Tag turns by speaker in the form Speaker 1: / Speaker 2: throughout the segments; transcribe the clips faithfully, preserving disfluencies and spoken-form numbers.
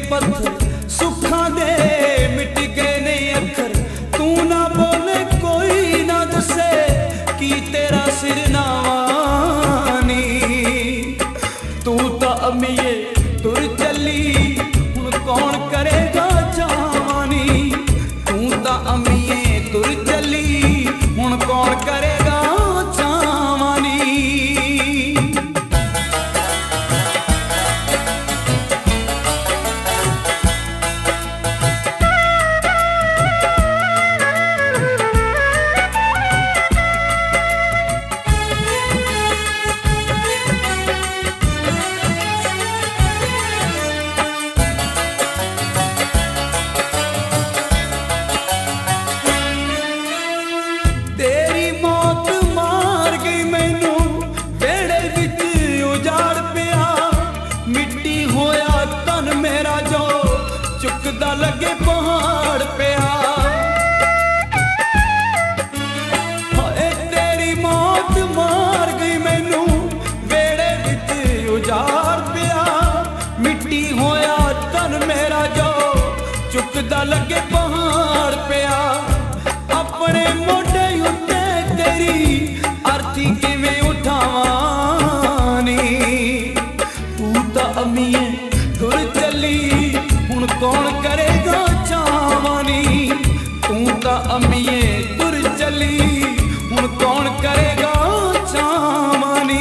Speaker 1: पत्थर सुखा दे मिट गए ने अखर। तू ना बोले कोई ना दसे की तेरा सिर नावानी। तू तो अमीए तुर चली हुण कौन करेगा जावानी। तू तो अमीए तुर चली हुण कौन करेगा जावानी। तेरी मौत मार गई मैनू वेड़े विच उजाड़ पिया। मिट्टी होया तन मेरा जो चुकदा लगे पहाड़ पिया। हाय तेरी मौत मार गई मैनू वेड़े विच उजाड़ पिया। मिट्टी होया तन मेरा जो चुकदा लगे पहाड़ पिया। अपने मोढे उत्ते तेरी अर्थी किवें उठावानी। तू तो अमीए तुर चली हुण कौन करेगा चावानी। तू तो अमीए तुर चली हुण कौन करेगा चावानी।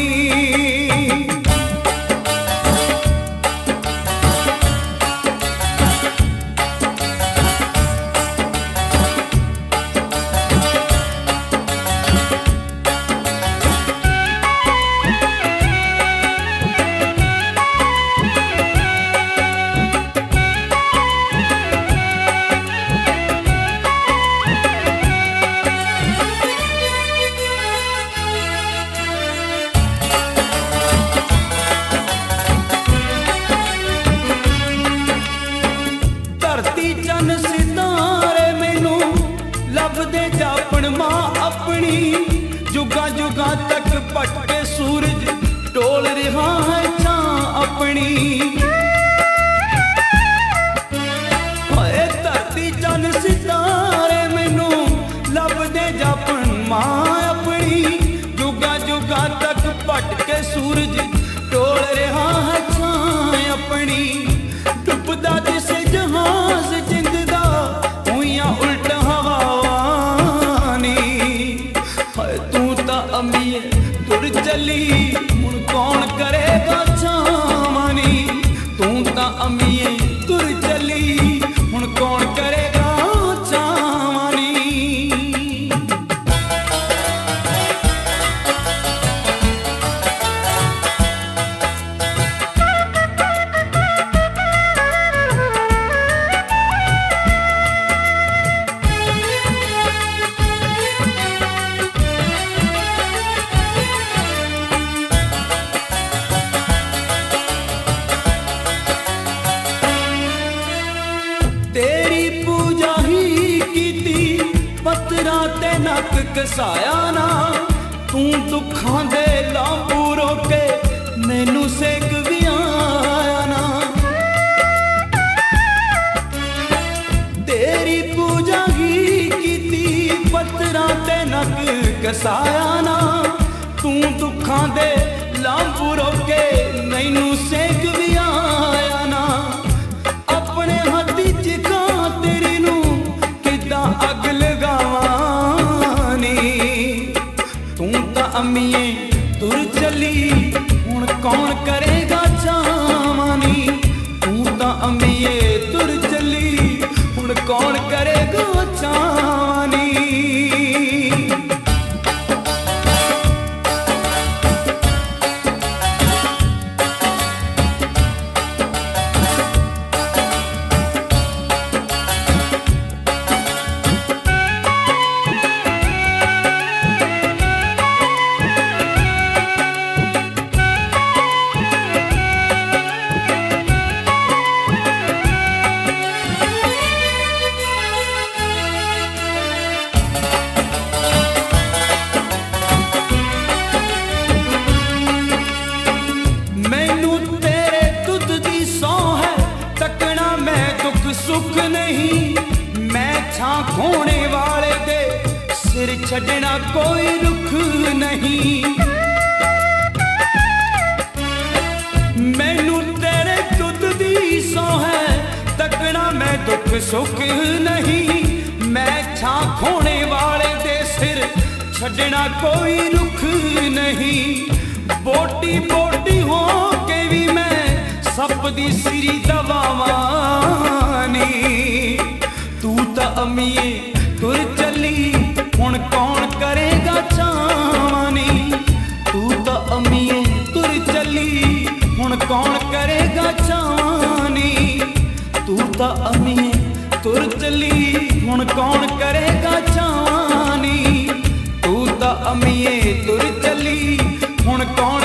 Speaker 1: धरती चन सितारे मैनू लभदे जापन मां अपनी। जुगा जुगा तक पटके सूरज टोल रहा है छां अपनी। हाय धरती चन सितारे मैनू लभदे जापन मां अपनी। जुगा जुगा तक पटके सूरज टोल रहा है छां अपनी। डुबदा जिसे जहाज जिंदा हुइयां उल्ट हवानी। हाय तू तो अमीए तुर चली हुण कौन करेगा छावानी। तू तो अमीए तुर चली हुण कौन करेगा छावानी। तेरी पूजा ही कीती पत्थरां ते नक कसाया ना। तू दुखां दे लांबू रोके मैनू सेक भी आया ना। तेरी पूजा ही कीती पत्थरां ते नक कसाया ना। तू दुखां दे लांबू रोके मैनू सेक भी आया ना। अपने हाथी चिका तेरी नू किदा अग लगावानी। तू तो अमीए तुर चली हुण कौन करेगा चावानी। तू तो अमीए तुर चली हुण कौन करेगा चावानी। सिर छड़ना कोई रुख नहीं। मैनू तेरे दुध दी सौ है तकना मैं दुख सुख नहीं। मैं छां खोने वाले दे सिर छड़ना कोई रुख नहीं। बोटी बोटी हो के भी मैं सप दी सिरी दवावानी। तू तां अमीए तुर चली हुण कौन करेगा चावानी। तू तां अमीए तुर चली हुण कौन करेगा चावानी। तू तां अमीए तुर चली हुण कौन करेगा चावानी। तू तां अमीए तुर चली हुण कौन